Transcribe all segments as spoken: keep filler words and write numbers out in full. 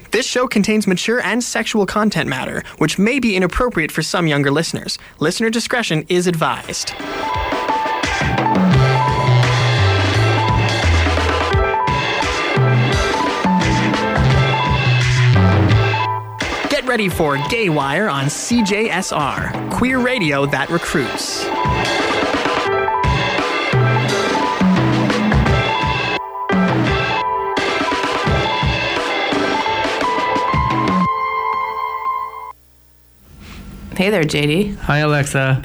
This show contains mature and sexual content matter, which may be inappropriate for some younger listeners. Listener discretion is advised. Get ready for Gay Wire on C J S R, queer radio that recruits. Hey there, J D. Hi, Alexa.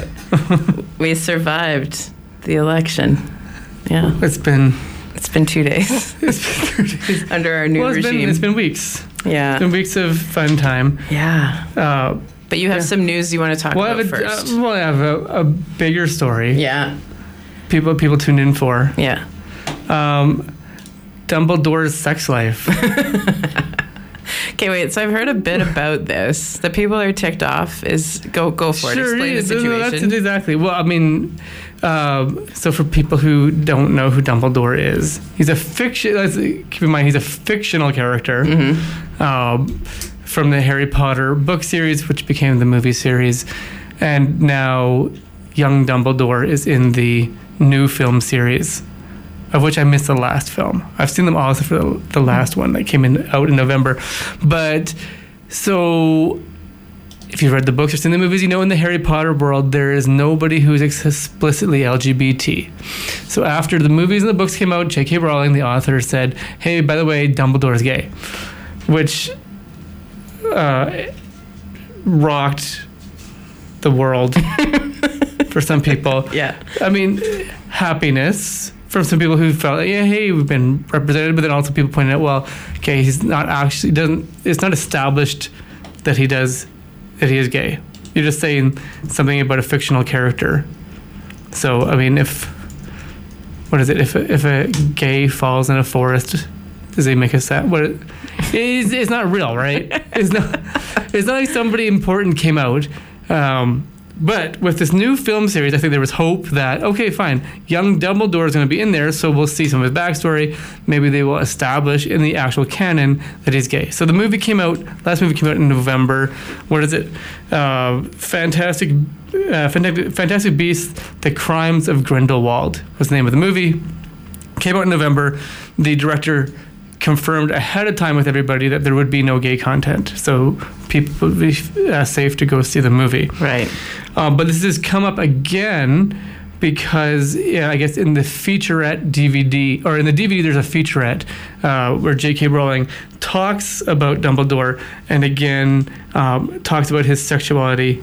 We survived the election. Yeah. It's been... It's been two days. It's been two days. Under our new well, it's regime. Been, it's been weeks. Yeah. It's been weeks of fun time. Yeah. Uh, but you have yeah. some news you want to talk well, about I have a, first. Uh, well, I have a, a bigger story. Yeah. People people tuned in for. Yeah. Um, Dumbledore's sex life. Okay, wait. So I've heard a bit about this. The people are ticked off. Is go go for sure, it. Explain yeah, the situation. That's exactly. Well, I mean, um, so for people who don't know who Dumbledore is, he's a fiction. Let's keep in mind he's a fictional character Mm-hmm. um, from the Harry Potter book series, which became the movie series, and now young Dumbledore is in the new film series, of which I missed the last film. I've seen them all except for the, the last one that came in out in November. But so if you've read the books or seen the movies, you know in the Harry Potter world, there is nobody who's explicitly L G B T. So after the movies and the books came out, J K Rowling, the author, said, hey, by the way, Dumbledore's gay, which uh, rocked the world for some people. Yeah. I mean, happiness from some people who felt like, yeah, hey, we've been represented, but then also people pointed out, well, okay, he's not actually, doesn't, it's not established that he does, that he is gay. You're just saying something about a fictional character. So, I mean, if, what is it, if a, if a gay falls in a forest, does he make a sound? What, it's, it's not real, right? It's not, it's not like somebody important came out. Um, But with this new film series, I think there was hope that, okay, fine, young Dumbledore is going to be in there, so we'll see some of his backstory. Maybe they will establish in the actual canon that he's gay. So the movie came out, last movie came out in November. What is it? Uh, Fantastic, uh, Fantastic, Fantastic Beasts, The Crimes of Grindelwald was the name of the movie. Came out in November. The director confirmed ahead of time with everybody that there would be no gay content, so people would be uh, safe to go see the movie. Right. Um, but this has come up again because, yeah, I guess in the featurette D V D, or in the D V D, there's a featurette uh, where J K Rowling talks about Dumbledore and again um, talks about his sexuality,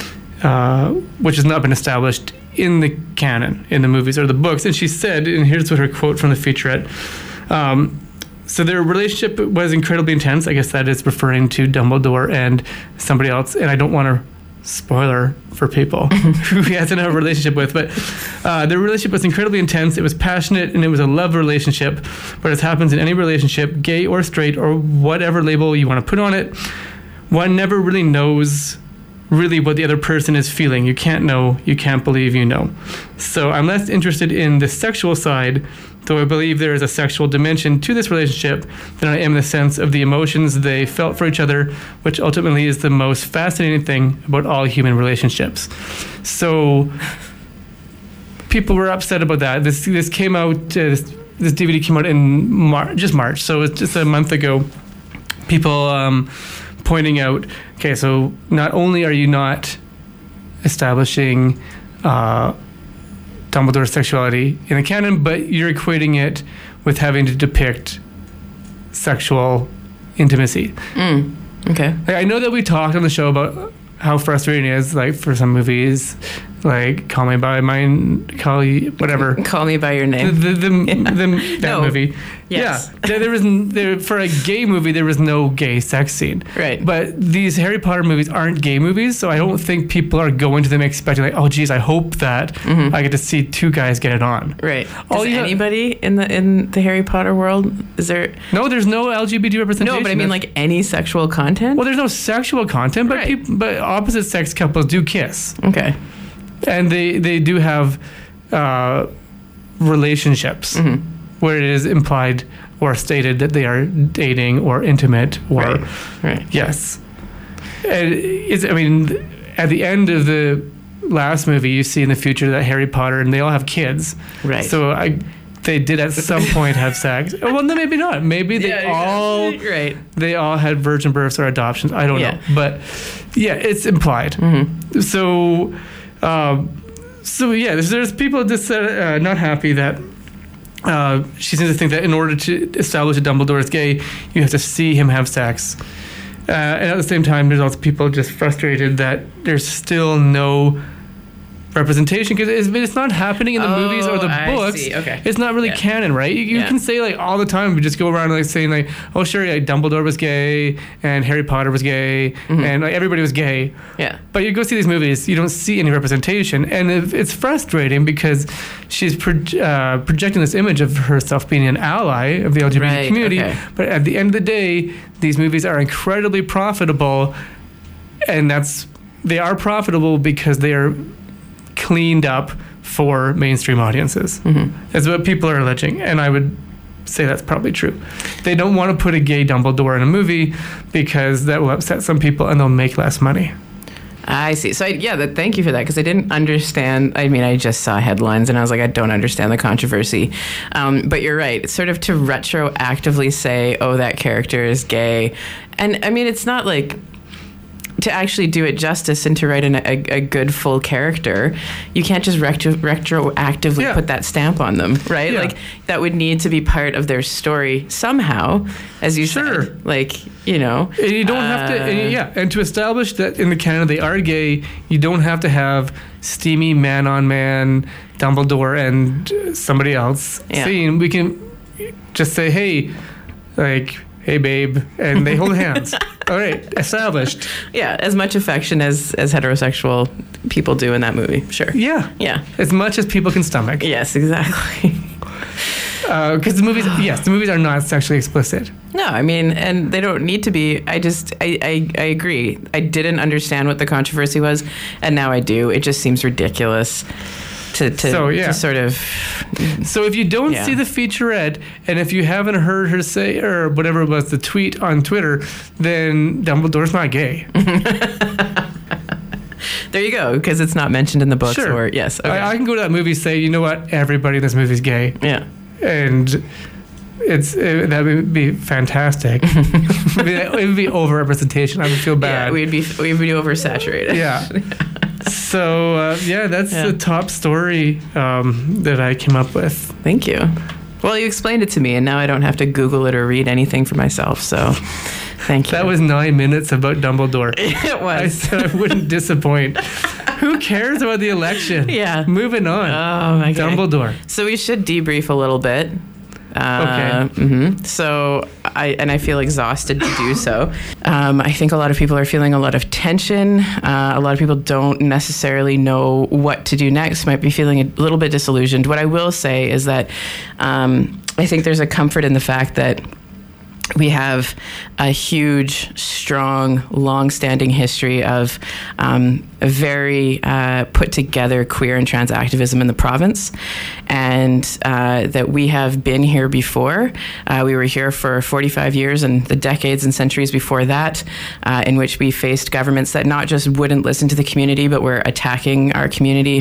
uh, which has not been established in the canon, in the movies or the books. And she said, and here's what her quote from the featurette. Um, So their relationship was incredibly intense. I guess that is referring to Dumbledore and somebody else. And I don't want to spoiler for people who he hasn't had a relationship with, but uh, their relationship was incredibly intense. It was passionate and it was a love relationship. But as happens in any relationship, gay or straight or whatever label you want to put on it, one never really knows really what the other person is feeling. You can't know, you can't believe you know. So I'm less interested in the sexual side, though I believe there is a sexual dimension to this relationship, than I am in the sense of the emotions they felt for each other, which ultimately is the most fascinating thing about all human relationships. So people were upset about that. This this came out, uh, this, this D V D came out in Mar- just March, so it's just a month ago. People um, pointing out, okay, so not only are you not establishing uh, Dumbledore's sexuality in the canon, but you're equating it with having to depict sexual intimacy. Mm, okay. Like, I know that we talked on the show about how frustrating it is, like for some movies, like Call Me by My, call you, whatever. Call Me by Your Name. The, the, the, Yeah. the, that No. movie. Yes. Yeah. There, there was n- there for a gay movie, there was no gay sex scene. Right. But these Harry Potter movies aren't gay movies, so I don't think people are going to them expecting like, oh, geez, I hope that Mhm. I get to see two guys get it on. Right. All Does you ha- anybody in the in the Harry Potter world, is there? No, there's no L G B T representation. No, but I mean That's- like any sexual content. well, there's no sexual content, but Right. peop but opposite sex couples do kiss, Okay. and they they do have uh, relationships Mhm. where it is implied or stated that they are dating or intimate or Right. Right. yes. And it's, I mean, at the end of the last movie, you see in the future that Harry Potter and they all have kids. Right. So I, they did at some point have sex. Well, no, maybe not. Maybe they Yeah, all yeah. Right. they all had virgin births or adoptions. I don't Yeah. know, but yeah, it's implied. Mm-hmm. So, um, so yeah, there's, there's people just uh, not happy that. Uh, she seems to think that in order to establish a Dumbledore is gay, you have to see him have sex. Uh, and at the same time, there's also people just frustrated that there's still no representation because it's, it's not happening in the Oh, movies or the I books. see. Okay. It's not really Yeah. canon, right? You, you Yeah. can say like all the time, we just go around like saying like, oh sure, yeah, Dumbledore was gay and Harry Potter was gay Mm-hmm. and like everybody was gay. Yeah. But you go see these movies, you don't see any representation, and it, it's frustrating because she's pro- uh, projecting this image of herself being an ally of the L G B T Right, community. okay. But at the end of the day, these movies are incredibly profitable, and that's they are profitable because they are cleaned up for mainstream audiences. Mm-hmm. That's what people are alleging, and I would say that's probably true. They don't want to put a gay Dumbledore in a movie because that will upset some people and they'll make less money. I see. So I, yeah, that, thank you for that because I didn't understand. I mean, I just saw headlines and I was like, I don't understand the controversy. Um, but you're right. It's sort of to retroactively say, oh, that character is gay. And I mean, it's not like to actually do it justice and to write an, a, a good full character. You can't just retro, retroactively Yeah. put that stamp on them, right? Yeah. Like that would need to be part of their story somehow, as you Sure. said. Like, you know. And you don't have to, uh, and yeah, and to establish that in the canon they are gay, you don't have to have steamy man on man Dumbledore and somebody else Yeah. scene. We can just say, hey, like, hey, babe, and they hold hands. All right, established. Yeah, as much affection as as heterosexual people do in that movie. Sure. Yeah. Yeah. As much as people can stomach. Yes, exactly. Because the movies, yes, the movies are not sexually explicit. No, I mean, and they don't need to be. I just, I, I, I agree. I didn't understand what the controversy was, and now I do. It just seems ridiculous to to, So, yeah. to sort of. So if you don't Yeah. see the featurette, and if you haven't heard her say, or whatever it was, the tweet on Twitter, then Dumbledore's not gay. There you go, because it's not mentioned in the books. Sure. Or yes, okay. I, I can go to that movie and say, you know what, everybody in this movie's gay. yeah. And it's it, that would be fantastic. it would be, it would be over-representation. I would feel Yeah, bad. we'd be we'd be oversaturated. Yeah. So, uh, yeah, that's Yeah. the top story um, that I came up with. Thank you. Well, you explained it to me, and now I don't have to Google it or read anything for myself. So, thank you. That was nine minutes about Dumbledore. it was. I said I wouldn't disappoint. Who cares about the election? Yeah. Moving on. Oh my god. Dumbledore. So we should debrief a little bit. Uh, Okay. hmm So I and I feel exhausted to do so. Um, I think a lot of people are feeling a lot of tension. Uh, a lot of people don't necessarily know what to do next. Might be feeling a little bit disillusioned. What I will say is that um, I think there's a comfort in the fact that we have a huge, strong, long-standing history of um, a very uh, put-together queer and trans activism in the province, and uh, that we have been here before. Uh, we were here for forty-five years and the decades and centuries before that, uh, in which we faced governments that not just wouldn't listen to the community, but were attacking our community.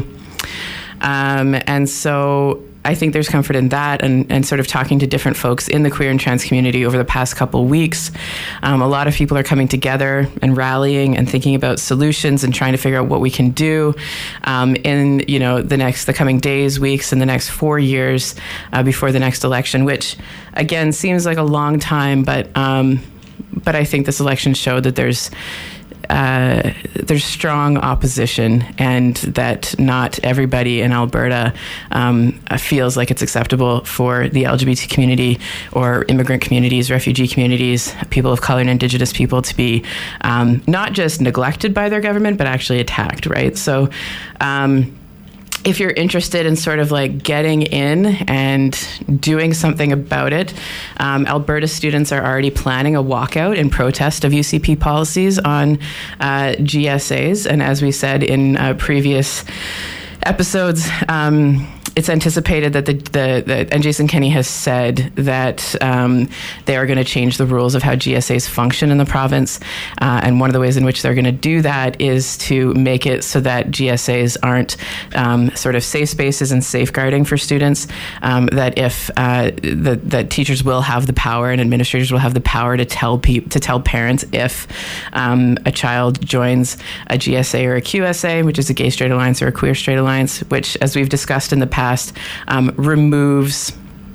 Um, and so I think there's comfort in that, and, and sort of talking to different folks in the queer and trans community over the past couple weeks. Um, a lot of people are coming together and rallying and thinking about solutions and trying to figure out what we can do um, in you know the next the coming days, weeks, and the next four years uh, before the next election, which again seems like a long time, but um, but I think this election showed that there's. Uh, there's strong opposition, and that not everybody in Alberta um, feels like it's acceptable for the L G B T community or immigrant communities, refugee communities, people of color and Indigenous people to be um, not just neglected by their government, but actually attacked, right? So um, if you're interested in sort of like getting in and doing something about it, um, Alberta students are already planning a walkout in protest of U C P policies on uh, G S As. And as we said in uh, previous episodes, um, it's anticipated that the, the, the and Jason Kenney has said that um, they are going to change the rules of how G S As function in the province. Uh, and one of the ways in which they're going to do that is to make it so that G S As aren't um, sort of safe spaces and safeguarding for students. Um, that if uh, the, that teachers will have the power and administrators will have the power to tell people to tell parents if um, a child joins a G S A or a Q S A, which is a gay straight alliance or a queer straight alliance, which, as we've discussed in the past, um, removes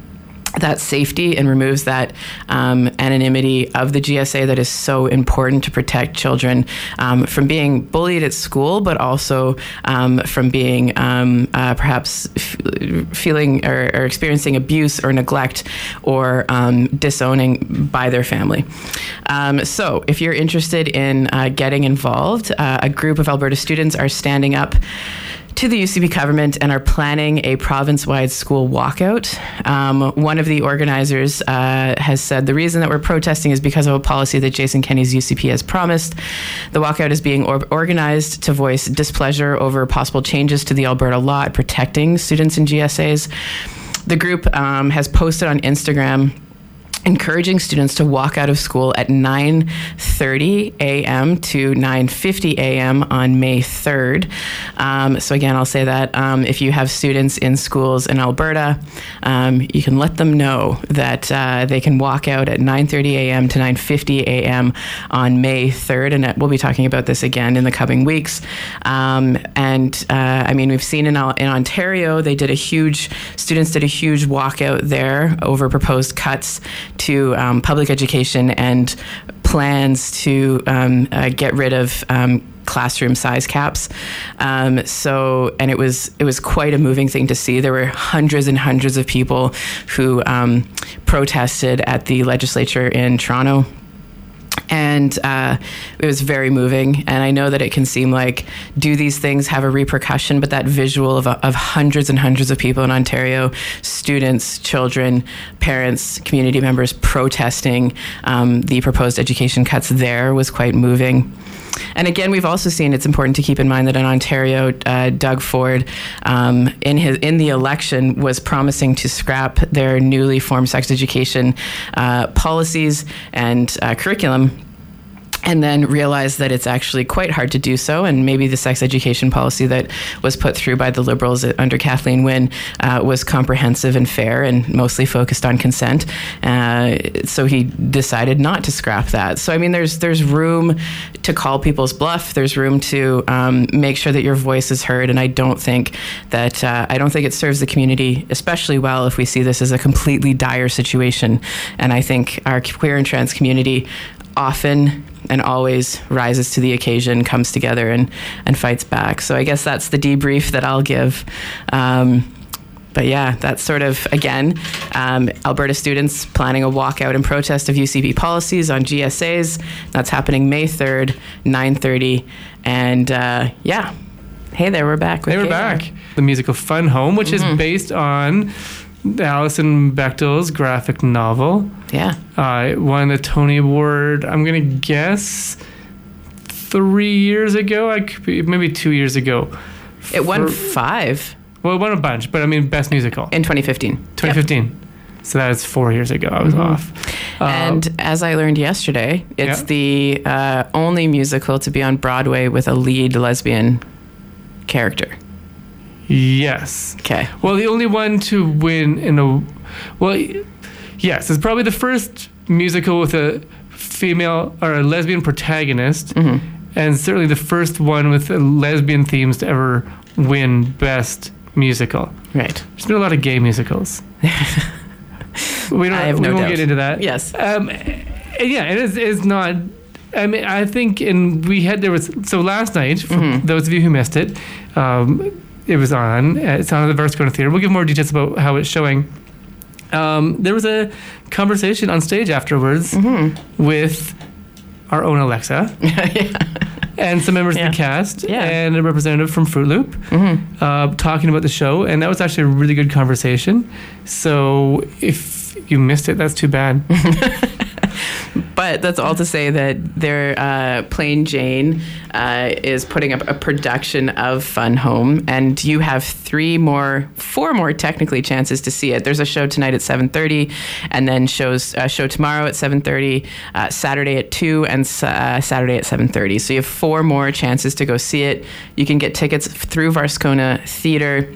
that safety and removes that um, anonymity of the G S A that is so important to protect children um, from being bullied at school, but also um, from being um, uh, perhaps f- feeling or, or experiencing abuse or neglect or um, disowning by their family. Um, so if you're interested in uh, getting involved, uh, a group of Alberta students are standing up to the U C B government and are planning a province-wide school walkout. Um, one of the organizers uh, has said the reason that we're protesting is because of a policy that Jason Kenney's U C P has promised. The walkout is being or- organized to voice displeasure over possible changes to the Alberta law at protecting students in G S As. The group um, has posted on Instagram encouraging students to walk out of school at nine thirty a.m. to nine fifty a.m. on May third. Um, so again, I'll say that um, if you have students in schools in Alberta, um, you can let them know that uh, they can walk out at nine thirty a.m. to nine fifty a.m. on May third. And we'll be talking about this again in the coming weeks. Um, and uh, I mean, we've seen in, in Ontario, they did a huge, students did a huge walkout there over proposed cuts to um, public education and plans to um, uh, get rid of um, classroom size caps. Um, so, and it was it was quite a moving thing to see. There were hundreds and hundreds of people who um, protested at the legislature in Toronto. And uh, it was very moving. And I know that it can seem like, do these things have a repercussion? But that visual of, of hundreds and hundreds of people in Ontario, students, children, parents, community members protesting um, the proposed education cuts there was quite moving. And again, we've also seen, it's important to keep in mind that in Ontario, uh, Doug Ford, um, in his in the election, was promising to scrap their newly formed sex education uh, policies and uh, curriculum, and then realized that it's actually quite hard to do so. And maybe the sex education policy that was put through by the Liberals under Kathleen Wynne uh, was comprehensive and fair and mostly focused on consent. Uh, so he decided not to scrap that. So, I mean, there's there's room to call people's bluff. There's room to um, make sure that your voice is heard. And I don't think that, uh, I don't think it serves the community especially well if we see this as a completely dire situation. And I think our queer and trans community often and always rises to the occasion, comes together and, and fights back. So I guess that's the debrief that I'll give. Um, but yeah, that's sort of, again, um, Alberta students planning a walkout in protest of U C B policies on G S As. That's happening May third, nine thirty. And uh, yeah, hey there, we're back. Hey, we're back. The musical Fun Home, which mm-hmm. is based on Alison Bechdel's graphic novel. Yeah. Uh, it won a Tony Award, I'm going to guess, three years ago. I could be, maybe two years ago. It won For, five. Well, it won a bunch, but I mean, Best Musical. In twenty fifteen. twenty fifteen. Yep. So that is four years ago. I was mm-hmm. off. And uh, as I learned yesterday, it's yeah. the uh, only musical to be on Broadway with a lead lesbian character. Yes. Okay. Well, the only one to win in a... Well, yes, it's probably the first musical with a female or a lesbian protagonist, mm-hmm. and certainly the first one with lesbian themes to ever win Best Musical. Right. There's been a lot of gay musicals. we don't. I have we no won't doubt. get into that. Yes. Um, yeah, it is. It's not. I mean, I think, and we had there was so last night. For mm-hmm. those of you who missed it, um, it was on. It's on at the Verscona Theatre. We'll give more details about how it's showing. Um, there was a conversation on stage afterwards mm-hmm. with our own Alexa. yeah. And some members yeah. of the cast yeah. and a representative from Fruit Loop mm-hmm. uh, talking about the show. And that was actually a really good conversation. So if you missed it, that's too bad. But that's all to say that their uh, Plain Jane uh, is putting up a production of Fun Home, and you have three more, four more technically chances to see it. There's a show tonight at seven thirty, and then shows a show tomorrow at seven thirty, uh, Saturday at two, and uh, Saturday at seven thirty. So you have four more chances to go see it. You can get tickets through Varscona Theatre.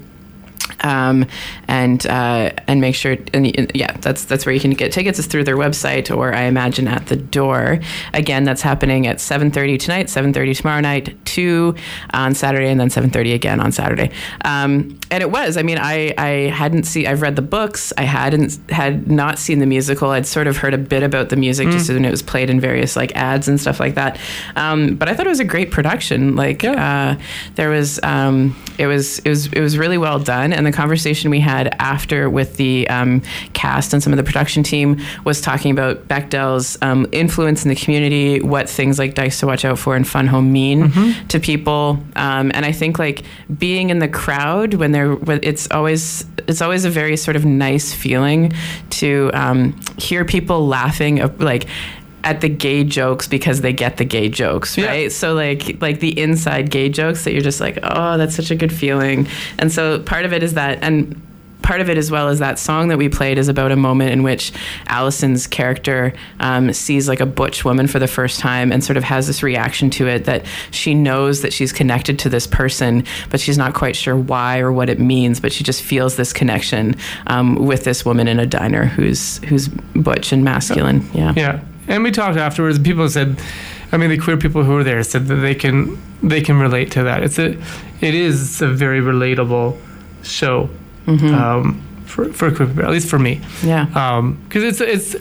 Um, and uh, and make sure, and yeah, that's that's where you can get tickets, is through their website, or I imagine at the door. Again, that's happening at seven thirty tonight, seven thirty tomorrow night, two on Saturday, and then seven thirty again on Saturday. Um, and it was, I mean, I, I hadn't seen, I've read the books, I hadn't had not seen the musical. I'd sort of heard a bit about the music mm. just when it was played in various like ads and stuff like that. Um, but I thought it was a great production. Like yeah. uh, there was, um, it was it was it was really well done. And the conversation we had after with the um, cast and some of the production team was talking about Bechdel's um, influence in the community, what things like Dice to Watch Out For and Fun Home mean mm-hmm. to people. Um, and I think like being in the crowd when they're, it's always it's always a very sort of nice feeling to um, hear people laughing like at the gay jokes because they get the gay jokes, right? Yeah. So like like the inside gay jokes that you're just like, oh, that's such a good feeling. And so part of it is that, and part of it as well is that song that we played is about a moment in which Allison's character um, sees like a butch woman for the first time and sort of has this reaction to it, that she knows that she's connected to this person, but she's not quite sure why or what it means, but she just feels this connection um, with this woman in a diner who's who's butch and masculine. Yeah. Yeah. And we talked afterwards. People said, I mean, the queer people who were there said that they can they can relate to that. It's a, it is a very relatable show mm-hmm. um, for for queer people, at least for me. Yeah. Because um, it's it's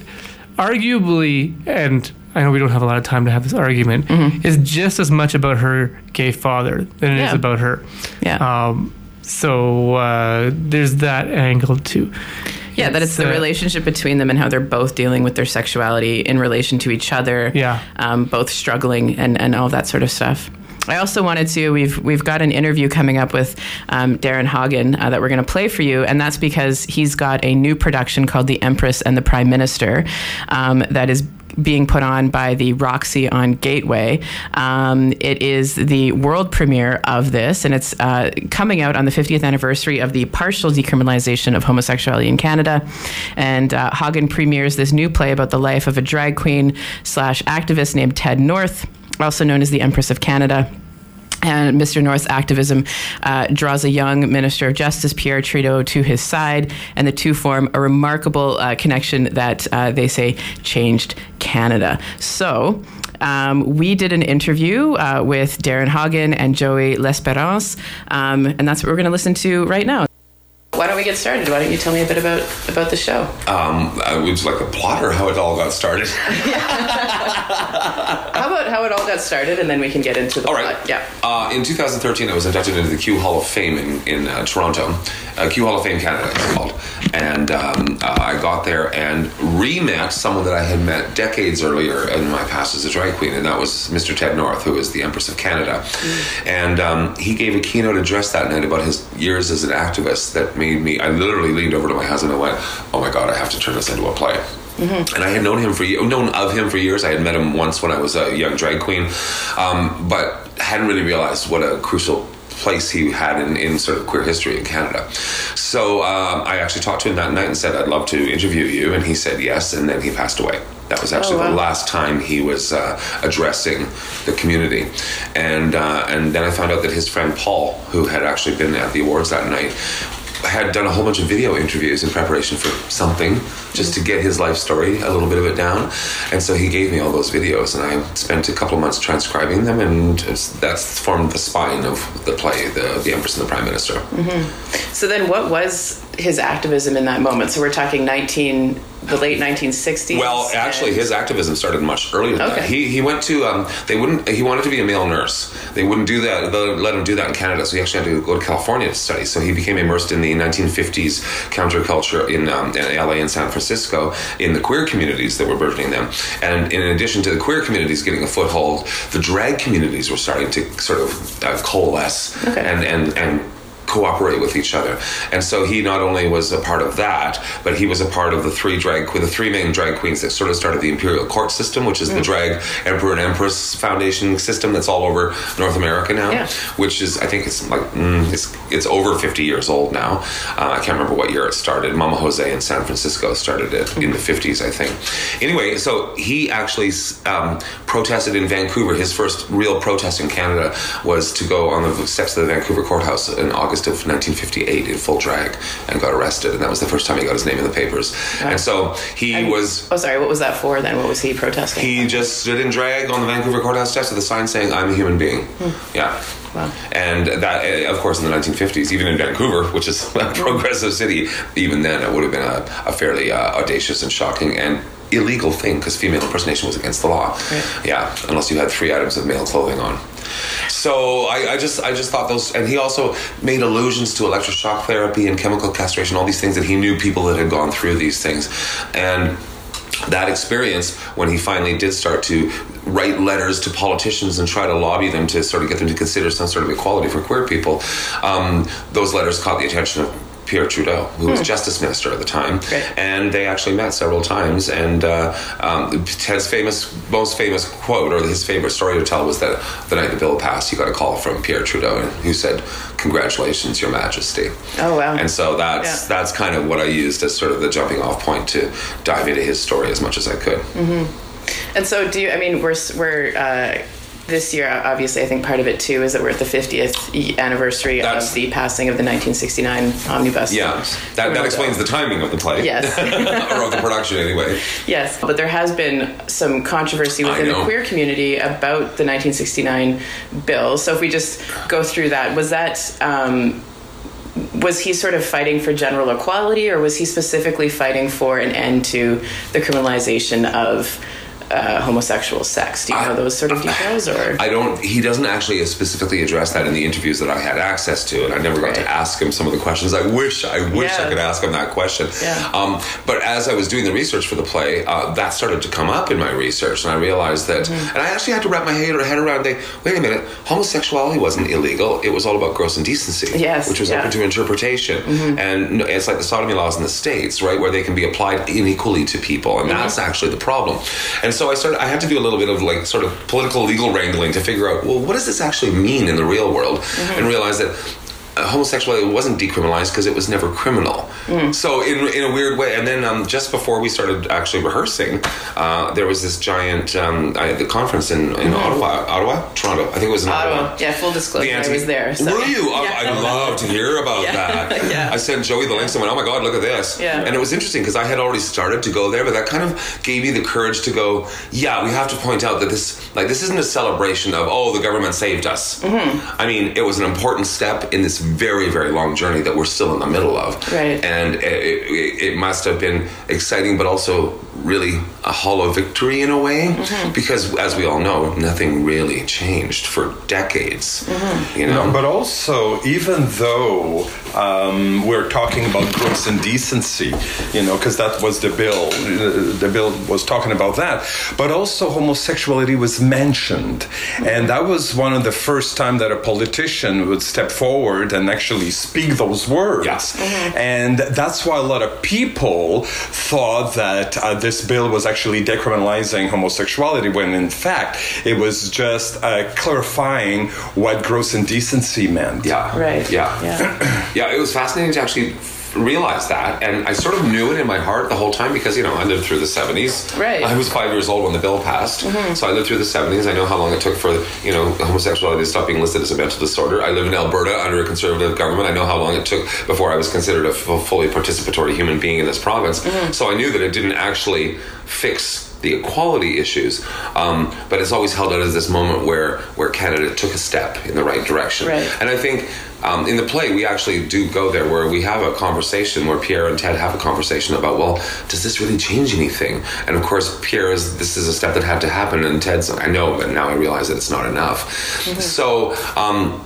arguably, and I know we don't have a lot of time to have this argument, mm-hmm. is just as much about her gay father than it yeah. is about her. Yeah. Um, so uh, there's that angle too. Yeah, that it's the uh, relationship between them and how they're both dealing with their sexuality in relation to each other. Yeah. Um, both struggling and, and all that sort of stuff. I also wanted to, we've we've got an interview coming up with um, Darren Hagen uh, that we're going to play for you, and that's because he's got a new production called The Empress and the Prime Minister um, that is being put on by the Roxy on Gateway. Um, it is the world premiere of this, and it's uh, coming out on the fiftieth anniversary of the partial decriminalization of homosexuality in Canada. And uh, Hagen premieres this new play about the life of a drag queen slash activist named Ted North, also known as the Empress of Canada. And Mister North's activism uh, draws a young Minister of Justice, Pierre Trudeau, to his side, and the two form a remarkable uh, connection that uh, they say changed Canada. So um, we did an interview uh, with Darren Hagen and Joey L'Espérance, um, and that's what we're going to listen to right now. Why don't we get started? Why don't you tell me a bit about, about the show? Um, uh, it was like a plot, or how it all got started. How about how it all got started, and then we can get into the all plot. Right. Yeah. Uh, in two thousand thirteen, I was inducted into the Q Hall of Fame in, in uh, Toronto. Uh, Q Hall of Fame Canada, it's called. And um, uh, I got there and re-met someone that I had met decades earlier in my past as a drag queen, and that was Mister Ted North, who is the Empress of Canada. Mm. And um, he gave a keynote address that night about his years as an activist that made me, I literally leaned over to my husband and went, oh my God, I have to turn this into a play. Mm-hmm. And I had known him for known of him for years. I had met him once when I was a young drag queen, um, but hadn't really realized what a crucial place he had in, in sort of queer history in Canada. So um, I actually talked to him that night and said, I'd love to interview you. And he said yes, and then he passed away. That was actually oh, wow. the last time he was uh, addressing the community. And, uh, and then I found out that his friend Paul, who had actually been at the awards that night, had done a whole bunch of video interviews in preparation for something, just to get his life story, a little bit of it down. And so he gave me all those videos, and I spent a couple of months transcribing them, and it's, that's formed the spine of the play, the, the Empress and the Prime Minister. Mm-hmm. So then what was his activism in that moment? So we're talking nineteen the late nineteen sixties. Well, actually, and... his activism started much earlier than okay. that. He he went to um, they wouldn't. He wanted to be a male nurse. They wouldn't do that. They let him do that in Canada. So he actually had to go to California to study. So he became immersed in the nineteen fifties counterculture in, um, in L A and San Francisco, in the queer communities that were burgeoning them. And in addition to the queer communities getting a foothold, the drag communities were starting to sort of uh, coalesce okay. and and and. cooperate with each other. And so he not only was a part of that, but he was a part of the three drag the three main drag queens that sort of started the Imperial Court system, which is mm. the drag Emperor and Empress Foundation system that's all over North America now, yeah. which is, I think it's like, mm, it's it's over fifty years old now. Uh, I can't remember what year it started. Mama Jose in San Francisco started it mm. in the fifties, I think. Anyway, so he actually um, protested in Vancouver. His first real protest in Canada was to go on the steps of the Vancouver courthouse in August of nineteen fifty-eight in full drag and got arrested, and that was the first time he got his name in the papers. Wow. And so he and, was oh sorry what was that for then? What was he protesting? He for? just stood in drag on the Vancouver courthouse steps with a sign saying, "I'm a human being." Hmm. Yeah. Wow. And that, of course, in the nineteen fifties, even in Vancouver, which is a progressive city, even then it would have been a, a fairly uh, audacious and shocking and illegal thing, because female impersonation was against the law. Right. Yeah, unless you had three items of male clothing on. So I, I just I just thought those, and he also made allusions to electroshock therapy and chemical castration, all these things that he knew people that had gone through these things. And that experience, when he finally did start to write letters to politicians and try to lobby them to sort of get them to consider some sort of equality for queer people, um, those letters caught the attention of Pierre Trudeau, who was hmm. Justice Minister at the time, Great. and they actually met several times. And uh, um, Ted's famous, most famous quote, or his favorite story to tell, was that the night the bill passed, he got a call from Pierre Trudeau, who said, "Congratulations, Your Majesty." Oh wow! And so that's yeah. that's kind of what I used as sort of the jumping off point to dive into his story as much as I could. Mm-hmm. And so, do you? I mean, we're we're. Uh, This year, obviously, I think part of it, too, is that we're at the fiftieth anniversary That's, of the passing of the nineteen sixty-nine omnibus. Yeah, that, that explains the timing of the play. Yes. Or of the production, anyway. Yes, but there has been some controversy within the queer community about the nineteen sixty-nine bill. So if we just go through that, was that... Um, was he sort of fighting for general equality, or was he specifically fighting for an end to the criminalization of... Uh, homosexual sex? Do you know I, those sort of details, or I don't? He doesn't actually specifically address that in the interviews that I had access to, and I never got right. to ask him some of the questions. I wish, I wish yeah. I could ask him that question. Yeah. Um, but as I was doing the research for the play, uh, that started to come up in my research, and I realized that, mm-hmm. and I actually had to wrap my head, head around. They, wait a minute, homosexuality wasn't illegal. It was all about gross indecency, yes, which was yeah. open to interpretation, mm-hmm. and it's like the sodomy laws in the States, right, where they can be applied unequally to people, and mm-hmm. that's actually the problem. And so I started. I had to do a little bit of like sort of political legal wrangling to figure out, well, what does this actually mean in the real world, mm-hmm. and realize that uh, homosexuality wasn't decriminalized because it was never criminal. Mm. So in in a weird way, and then um, just before we started actually rehearsing, uh, there was this giant um, I, the conference in, in mm-hmm. Ottawa, Ottawa, Toronto. I think it was in Ottawa. Ottawa. Yeah, full disclosure, anti- I was there. So. Were you? Yeah. I'd love to hear about yeah. that. yeah. I sent Joey the links and went, oh my God, look at this. Yeah. And it was interesting because I had already started to go there, but that kind of gave me the courage to go, yeah, we have to point out that this, like, this isn't a celebration of, oh, the government saved us. Mm-hmm. I mean, it was an important step in this very, very long journey that we're still in the middle of. Right. And it, it, it must have been exciting, but also really a hollow victory in a way, mm-hmm. because as we all know, nothing really changed for decades. Mm-hmm. You know, no, but also, even though um, we're talking about gross indecency, you know, because that was the bill, the bill was talking about that, but also homosexuality was mentioned, mm-hmm. and that was one of the first time that a politician would step forward and actually speak those words. Yes. Mm-hmm. And that's why a lot of people thought that uh, this bill was actually decriminalizing homosexuality, when in fact it was just uh, clarifying what gross indecency meant. Yeah. Right. Yeah. Yeah. Yeah, it was fascinating to actually realize that, and I sort of knew it in my heart the whole time because, you know, I lived through the seventies. Right. I was five years old when the bill passed, mm-hmm. so I lived through the seventies. I know how long it took for, you know, homosexuality to stop being listed as a mental disorder. I live in Alberta under a conservative government. I know how long it took before I was considered a f- fully participatory human being in this province. Mm-hmm. So I knew that it didn't actually fix the equality issues, um, but it's always held out as this moment where where Canada took a step in the right direction. Right. And I think um, in the play we actually do go there, where we have a conversation, where Pierre and Ted have a conversation about, well, does this really change anything? And of course Pierre is, this is a step that had to happen, and Ted's, I know, but now I realize that it's not enough. Mm-hmm. So um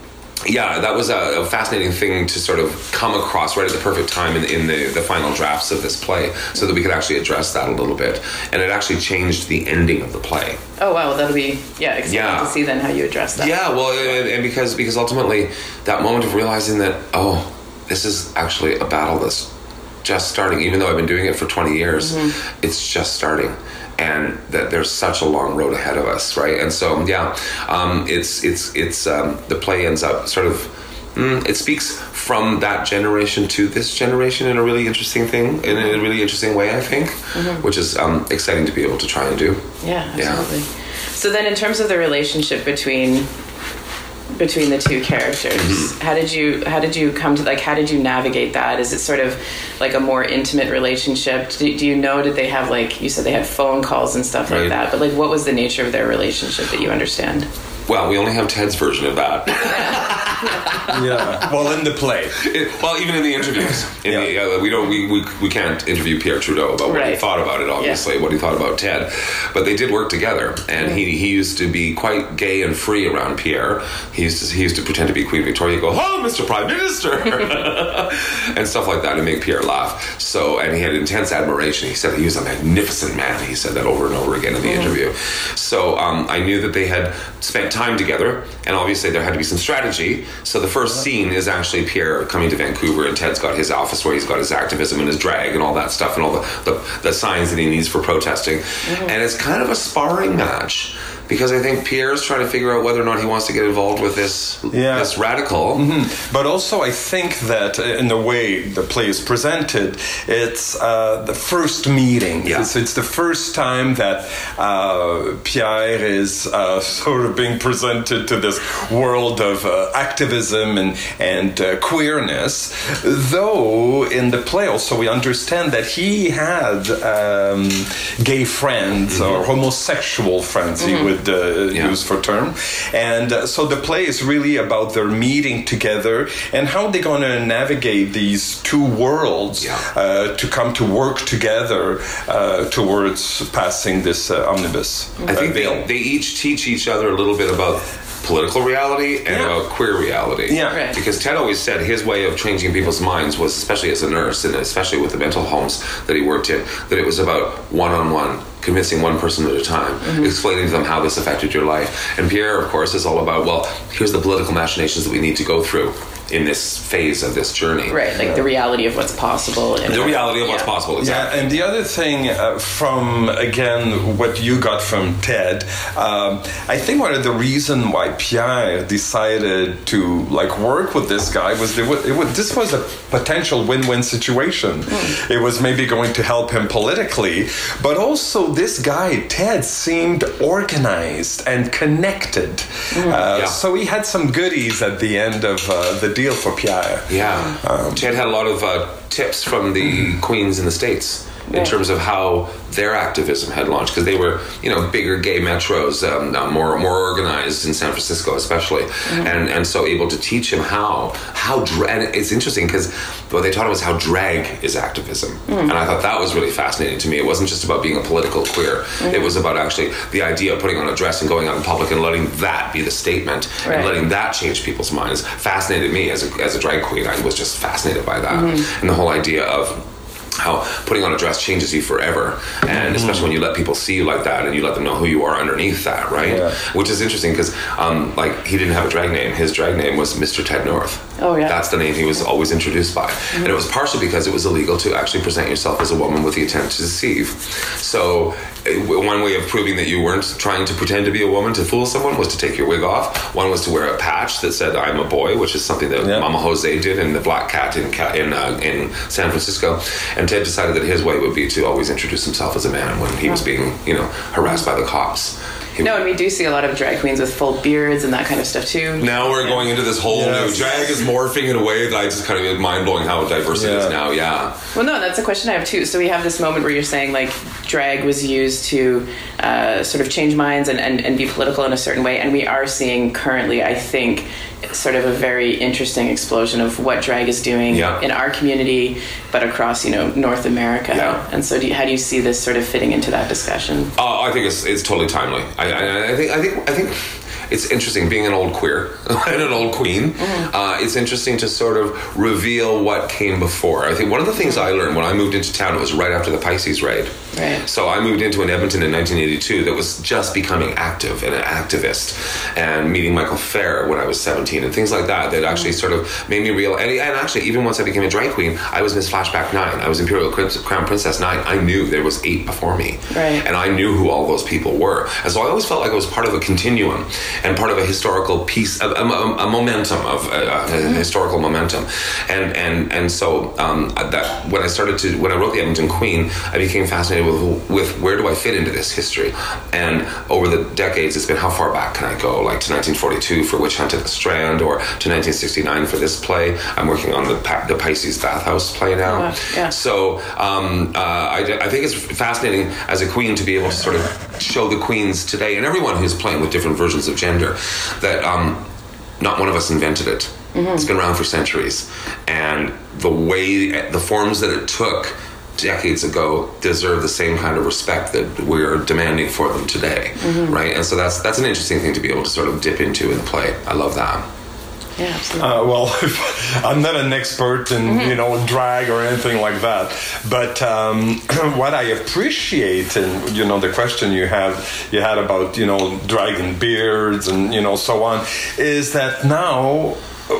yeah, that was a, a fascinating thing to sort of come across right at the perfect time in, in the, the final drafts of this play, so that we could actually address that a little bit. And it actually changed the ending of the play. Oh wow, that'll be yeah exciting Yeah. to see then how you address that. Yeah, well, and, and because because ultimately that moment of realizing that, oh, this is actually a battle that's just starting, even though I've been doing it for twenty years, mm-hmm. it's just starting. And that there's such a long road ahead of us, right? And so, yeah, um, it's it's it's um, the play ends up sort of mm, it speaks from that generation to this generation in a really interesting thing, in a really interesting way, I think, mm-hmm. which is um, exciting to be able to try and do. Yeah, absolutely. Yeah. So then, in terms of the relationship between between the two characters, mm-hmm. how did you how did you come to like how did you navigate that? Is it sort of like a more intimate relationship? Do, do you know, did they have, like you said, they had phone calls and stuff right. like that, but like what was the nature of their relationship that you understand? Well, we only have Ted's version of that. Yeah. Well, in the play. It, well, even in the interviews, in yeah. the, uh, we don't we, we we can't interview Pierre Trudeau about what right. he thought about it. Obviously, yeah. what he thought about Ted, but they did work together, and mm-hmm. he he used to be quite gay and free around Pierre. He used to he used to pretend to be Queen Victoria, go, "Oh, Mister Prime Minister," and stuff like that to make Pierre laugh. So, and he had intense admiration. He said he was a magnificent man. He said that over and over again in the mm-hmm. interview. So um, I knew that they had spent time together, and obviously there had to be some strategy. So the first scene is actually Pierre coming to Vancouver, and Ted's got his office where he's got his activism and his drag and all that stuff and all the, the, the signs that he needs for protesting. Mm-hmm. And it's kind of a sparring match, because I think Pierre's trying to figure out whether or not he wants to get involved with this yeah. this radical. Mm-hmm. But also I think that in the way the play is presented, it's uh, the first meeting. Yeah. It's, it's the first time that uh, Pierre is uh, sort of being presented to this world of uh, activism and, and uh, queerness. Though in the play also we understand that he had um, gay friends mm-hmm. or homosexual friends mm-hmm. he would Uh, yeah. use for term, and uh, so the play is really about their meeting together and how they're going to navigate these two worlds yeah. uh, to come to work together uh, towards passing this uh, omnibus I think uh, bill. they, they each teach each other a little bit about political reality and yeah. about queer reality. Yeah. Right. Because Ted always said his way of changing people's minds was, especially as a nurse and especially with the mental homes that he worked in, that it was about one-on-one, convincing one person at a time, mm-hmm. explaining to them how this affected your life. And Pierre, of course, is all about, well, here's the political machinations that we need to go through in this phase of this journey. Right, like the reality of what's possible. And the reality of what's yeah. possible, exactly. Yeah, and the other thing uh, from, again, what you got from Ted, um, I think one of the reasons why Pierre decided to, like, work with this guy was, there was, it was this was a potential win-win situation. Mm. It was maybe going to help him politically, but also this guy, Ted, seemed organized and connected. Mm. Uh, yeah. So he had some goodies at the end of uh, the deal for Pierre. Yeah. Um, Ted had a lot of uh, tips from the mm-hmm. queens in the States in yeah. terms of how their activism had launched, because they were, you know, bigger gay metros, um, more more organized in San Francisco especially, mm-hmm. and and so able to teach him how how dra- and it's interesting because what they taught him was how drag is activism, mm-hmm. and I thought that was really fascinating to me. It wasn't just about being a political queer; mm-hmm. it was about actually the idea of putting on a dress and going out in public and letting that be the statement right. and letting that change people's minds. Fascinated me as a as a drag queen. I was just fascinated by that, mm-hmm. and the whole idea of how putting on a dress changes you forever, and mm-hmm. especially when you let people see you like that and you let them know who you are underneath that, right? Yeah. Which is interesting because, um, like, he didn't have a drag name. His drag name was Mister Ted North. Oh, yeah. That's the name he was always introduced by. Mm-hmm. And it was partially because it was illegal to actually present yourself as a woman with the intent to deceive. So one way of proving that you weren't trying to pretend to be a woman to fool someone was to take your wig off. One was to wear a patch that said "I'm a boy," which is something that yeah. Mama Jose did in the Black Cat in in uh, in San Francisco. And Ted decided that his way would be to always introduce himself as a man when he was being, you know, harassed by the cops. He no, and we do see a lot of drag queens with full beards and that kind of stuff too. Now we're yeah. going into this whole yes. new drag is morphing in a way that I just kind of mind blowing how diverse yeah. it is now. Yeah. Well, no, that's a question I have too. So we have this moment where you're saying like drag was used to uh, sort of change minds and, and, and be political in a certain way. And we are seeing currently, I think, sort of a very interesting explosion of what drag is doing yeah. in our community, but across, you know, North America. Yeah. And so do you, how do you see this sort of fitting into that discussion? Uh, I think it's it's totally timely. I, I, I think I think I think it's interesting being an old queer and an old queen. Mm-hmm. Uh, it's interesting to sort of reveal what came before. I think one of the things I learned when I moved into town, it was right after the Pisces raid. Right. So I moved into an Edmonton in nineteen eighty-two that was just becoming active and an activist, and meeting Michael Fair when I was seventeen and things like that that actually sort of made me real. And, and actually, even once I became a drag queen, I was Miss Flashback nine. I was Imperial Crown Princess nine. I knew there was eight before me. Right. And I knew who all those people were. And so I always felt like I was part of a continuum and part of a historical piece, a, a, a momentum of a, a mm-hmm. historical momentum. And and and so um, that when I started to, when I wrote the Edmonton Queen, I became fascinated with, with where do I fit into this history. And over the decades, it's been how far back can I go? Like to nineteen forty-two for Witch Hunt at the Strand, or to nineteen sixty-nine for this play. I'm working on the the Pisces Bathhouse play now. Oh, wow. Yeah. So um, uh, I, I think it's fascinating as a queen to be able to sort of show the queens today and everyone who's playing with different versions of gender that um, not one of us invented it. Mm-hmm. It's been around for centuries, and the way, the forms that it took decades ago deserve the same kind of respect that we're demanding for them today, mm-hmm. right? And so that's that's an interesting thing to be able to sort of dip into in the play. I love that. Yeah, absolutely. Uh, well, I'm not an expert in, mm-hmm. you know, drag or anything like that. But um, what I appreciate, and you know, the question you have you had about, you know, dragging beards and, you know, so on, is that now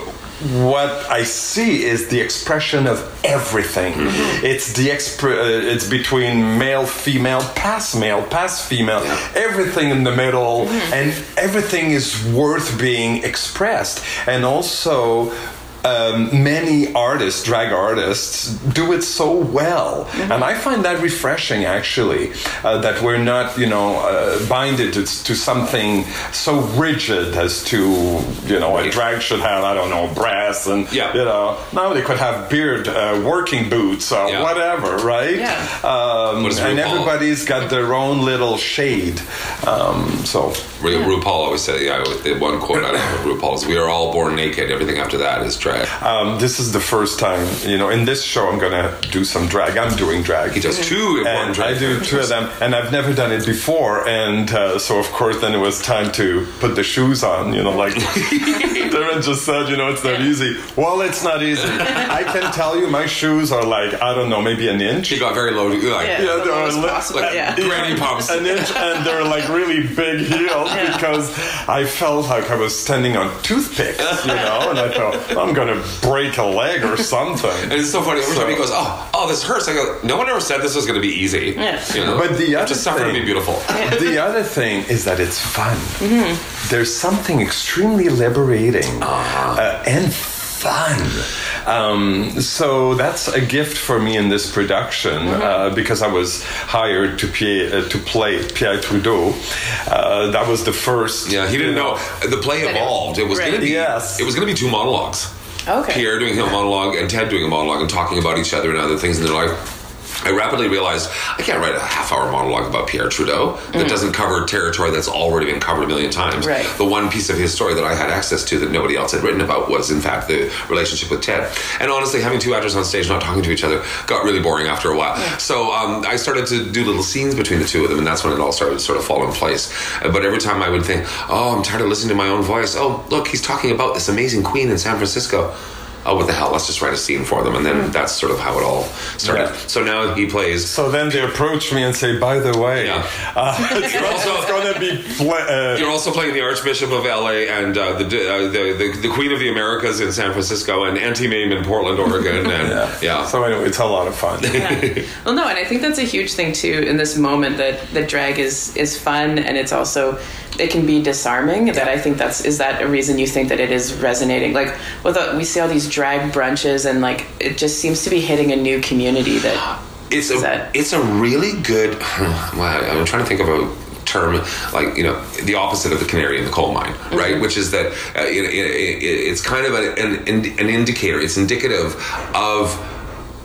what I see is the expression of everything. Mm-hmm. It's the expre- uh, it's between male, female, past male, past female, everything in the middle, mm-hmm. and everything is worth being expressed. And also, um, many artists, drag artists, do it so well, mm-hmm. and I find that refreshing. Actually, uh, that we're not, you know, uh, binded to, to something so rigid as to, you know, a drag should have, I don't know, brass and, yeah. you know, now they could have beard uh, working boots or yeah. whatever, right? Yeah. Um, What is and RuPaul? everybody's got their own little shade. Um, so. Ru- yeah. RuPaul always said, yeah, the one quote I have of RuPaul is, "We are all born naked. Everything after that is drag." Um, this is the first time, you know, in this show I'm going to do some drag. I'm doing drag. He does two important and drag. I do two of them, and I've never done it before. And uh, so, of course, then it was time to put the shoes on, you know, like Darren just said, you know, it's not easy. Well, it's not easy. I can tell you my shoes are like, I don't know, maybe an inch. She got very low, like, Yeah. Yeah, the they're lowest li- possible, like yeah. granny pumps. An inch, and they're like really big heels Yeah. because I felt like I was standing on toothpicks, you know, and I thought, I'm going to break a leg or something. And it's so funny. Every So- time he goes, "Oh, oh, this hurts," I go, "No one ever said this was going to be easy." Yeah. You know, But the You have other to suffer thing- to be beautiful. The other thing is that it's fun. Mm-hmm. There's something extremely liberating Uh-huh. uh, and fun. Um, so that's a gift for me in this production, Mm-hmm. uh, because I was hired to, Pierre, uh, to play Pierre Trudeau. Uh, that was the first. Yeah, he didn't know. The play evolved. It was Right. going to be. Yes. It was going to be two monologues. Okay. Pierre doing a monologue and Ted doing a monologue and talking about each other and other things in their life. I rapidly realized I can't write a half-hour monologue about Pierre Trudeau that Mm. doesn't cover territory that's already been covered a million times. Right. The one piece of his story that I had access to that nobody else had written about was, in fact, the relationship with Ted. And honestly, having two actors on stage not talking to each other got really boring after a while. So um, I started to do little scenes between the two of them, and that's when it all started to sort of fall in place. Uh, But every time I would think, oh, I'm tired of listening to my own voice. Oh, look, he's talking about this amazing queen in San Francisco. Oh, what the hell, let's just write a scene for them. And then that's sort of how it all started. Yeah. So now he plays... So then they approach me and say, by the way, Yeah. uh, it's, also- it's going to be... Pl- uh, You're also playing the Archbishop of L A and uh, the, uh, the the the Queen of the Americas in San Francisco and Auntie Mame in Portland, Oregon. And yeah. yeah. So anyway, it's a lot of fun. Yeah. Well, no, and I think that's a huge thing too in this moment, that that drag is is fun, and it's also, it can be disarming. That I think that's is that a reason you think that it is resonating? Like, with the, we see all these drag brunches, and like it just seems to be hitting a new community that. It's a that- it's a really good. Wow, I'm trying to think of a term, like, you know, the opposite of the canary in the coal mine, right? Mm-hmm. Which is that uh, it, it, it, it's kind of an, an an indicator. It's indicative of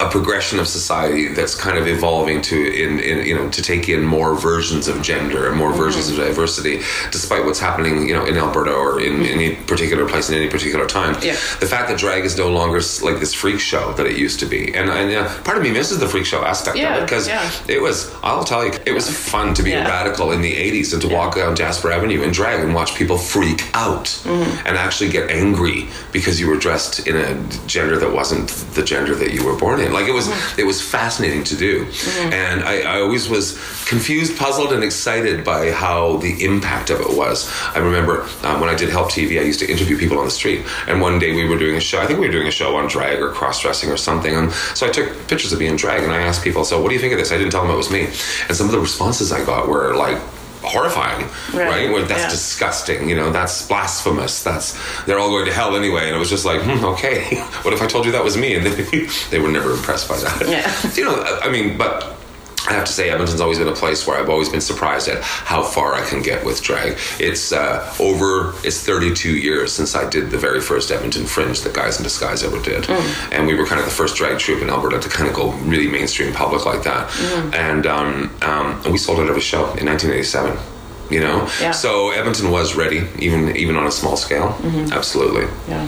a progression of society that's kind of evolving to in, in you know to take in more versions of gender and more mm-hmm. versions of diversity, despite what's happening you know in Alberta or in mm-hmm. any particular place in any particular time. Yeah. The fact that drag is no longer like this freak show that it used to be, and, and uh, part of me misses the freak show aspect yeah, of it because yeah. it was. I'll tell you, it was fun to be yeah. a radical in the eighties and to yeah. walk down Jasper Avenue in drag and watch people freak out mm-hmm. and actually get angry because you were dressed in a gender that wasn't the gender that you were born in. Like it was, mm-hmm. it was fascinating to do, mm-hmm. and I, I always was confused, puzzled, and excited by how the impact of it was. I remember um, when I did Help T V, I used to interview people on the street, and one day we were doing a show. I think we were doing a show on drag or cross-dressing or something, and so I took pictures of me in drag, and I asked people, "So, what do you think of this?" I didn't tell them it was me, and some of the responses I got were like horrifying, right? right? Where that's yeah. disgusting, you know, that's blasphemous, that's, they're all going to hell anyway. And it was just like, hmm, okay, what if I told you that was me? And they, they were never impressed by that. Yeah. You know, I mean, but I have to say Edmonton's always been a place where I've always been surprised at how far I can get with drag. It's uh, over, it's thirty-two years since I did the very first Edmonton Fringe that Guys in Disguise ever did. Mm. And we were kind of the first drag troupe in Alberta to kind of go really mainstream public like that. Mm. And, um, um, and we sold out every show in nineteen eighty-seven. You know? Yeah. So Edmonton was ready, even even on a small scale. Mm-hmm. Absolutely. Yeah.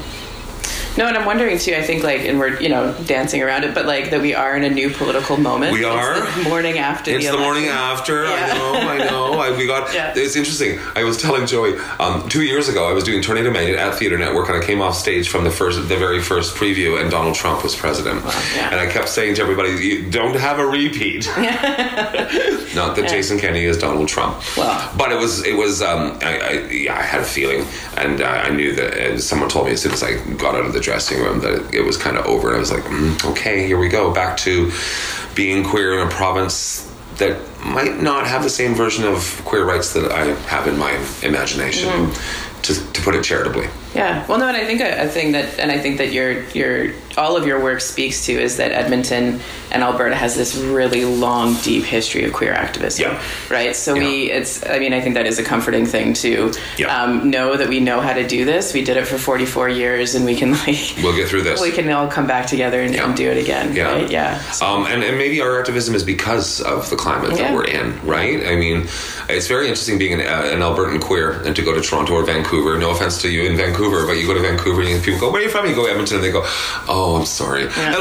No, and I'm wondering too, I think like, and we're, you know, dancing around it, but like that we are in a new political moment. We are. It's the morning after It's the the election. morning after. Yeah. I know, I know. I, we got, yeah. It's interesting. I was telling Joey, um, two years ago, I was doing Tornado Magnet at Theatre Network, and I came off stage from the first, the very first preview, and Donald Trump was president. Wow. Yeah. And I kept saying to everybody, you don't have a repeat. Not that yeah. Jason Kenney is Donald Trump. Well. But it was, it was, um, I, I, yeah, I had a feeling, and uh, I knew that, uh, someone told me as soon as I got out of the dressing room that it, it was kind of over, and I was like, mm, okay, here we go, back to being queer in a province that might not have the same version of queer rights that I have in my imagination, mm. to, to put it charitably. Yeah, well, no, and I think a, a thing that, and I think that your your all of your work speaks to is that Edmonton and Alberta has this really long, deep history of queer activism, yeah. right? So yeah. we, it's, I mean, I think that is a comforting thing to yeah. um, know that we know how to do this. We did it for forty-four years, and we can like we'll get through this. We can all come back together and, yeah. and do it again. Yeah, right? yeah. So. Um, and and maybe our activism is because of the climate that yeah. we're in, right? I mean, it's very interesting being an, uh, an Albertan queer and to go to Toronto or Vancouver. No offense to you in Vancouver, but you go to Vancouver. And people go, where are you from? You go Edmonton, and they go, oh, I'm sorry. Yeah.